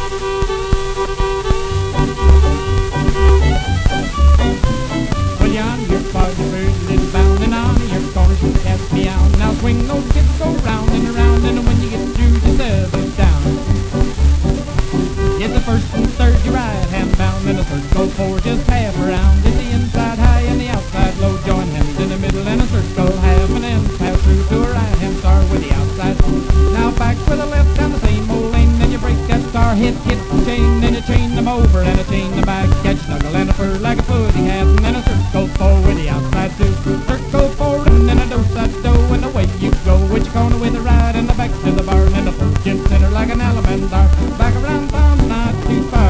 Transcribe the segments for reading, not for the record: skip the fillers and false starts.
Well, yonder far the bird is bounding on your corner, she cast me out. Now swing those kids go round and around, and when you get through, just settle down. It's the first and third, your right hand bound, and the circle four, just half around. It's the inside high and the outside low, join hands in the middle, and a circle half, and then pass through to a right hand star with the outside. Now back with the left down the same old lane, then you break that star, hit the chain, then you chain them over, and a chain them back, catch snuggle and a fur like a footy hat, and then a circle four with the outside too. Circle four, and then a do-side do, and away you go, with your corner with the right, and the back to the barn, and the fortune center like an alamandar, back around town, not too far.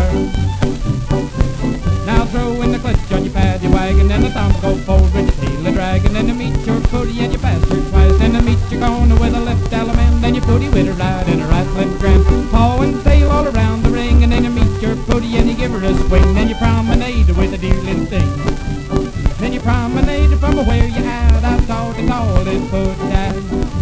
Now throw in the clutch on your paddy wagon, and the thumbs go forward with your tail a-dragging, then you meet your footy and you pass her twice, then you meet your corner with a left allemande, then you footy with a right and a right left grand, paw and tail all around the ring, and then you meet your footy and you give her a swing, then you promenade with a dear little thing. Then you promenade from where you had, I thought it all is put down.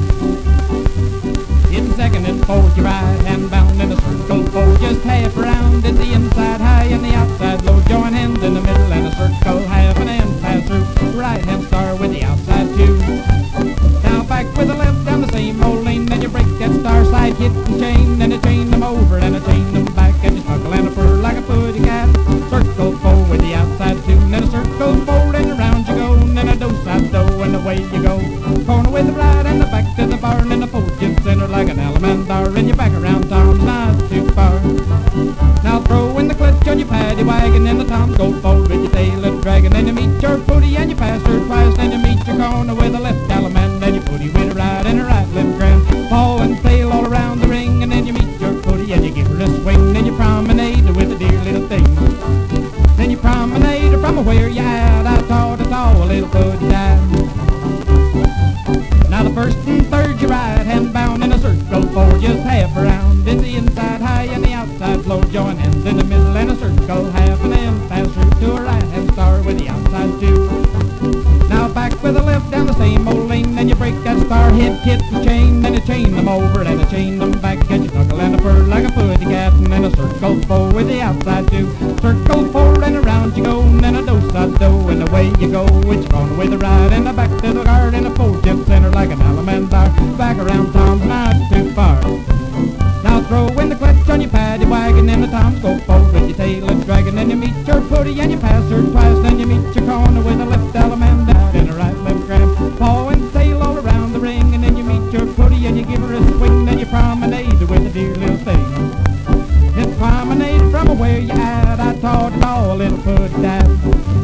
In second and fourth, your right hand bound, and a circle four, just half around. It's the inside high and the outside low, join hands in the middle, and a circle half, and then pass through. Right hand star with the outside two. Now back with the left down the same old lane, then you break that star side, hit and chain, then you chain them over, and you chain them back, and you snuggle and a fur like a footy cat. Circle four with the outside two, then a circle four, and around you go, and then a do-side do, and away you go. Corner with the right and the back to the barn, and the fortune center like an alamandar, and you're back around town, not too far. Now throw in the clutch on your paddy wagon, and the toms go forward with your tail and dragging, then you meet your footy and you pass her twice, then you meet your corner with a left allemande, then you footy with a right and a right left grand, paw and tail all around the ring, and then you meet your footy and you give her a swing, then you promenade with a dear little thing. Then you promenade from where you at, I taught it all a little footy down. Now the first and third, your right hand bound, and a circle four, just half around. It's the inside high and the outside low, join hands in the middle, and a circle half, and then pass through to a right hand star with the outside two. Now back with the left down the same old lane, then you break that star, hit the chain, then you chain them over, and you chain them back, and you snuggle and a fur like a footy cat, and then a circle four with the outside two. Circle four and around you go, and then a do-side do, and away you go, with your corner with the right, and the back to the guard, and a fortune center like an alamandar, back around town, not too far. Now throw in the clutch on your paddy wagon, and the toms go forward with your tail and dragging, then you meet your footy and you pass her twice, then you meet your corner with a left allemande and a right left grand, paw and tail all around the ring, and then you meet your footy and you give her a swing, then you promenade with a dear little thing. Then promenade from where you at, I taught it all in a put down.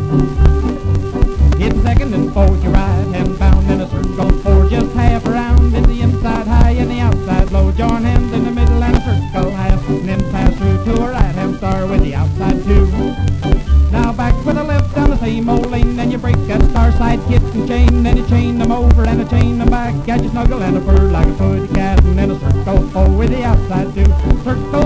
In second and fourth, your right hand bound, and a circle four, just half around. It's the inside high and the outside low, join hands in the middle, and a circle half, and then pass through to a right hand star with the outside two. Now back with the left down the same old lane, then you break that star side, hit and chain, then you chain them over, and you chain them back, catch you snuggle and a fur like a footy cat, and then a circle four with the outside two. Circle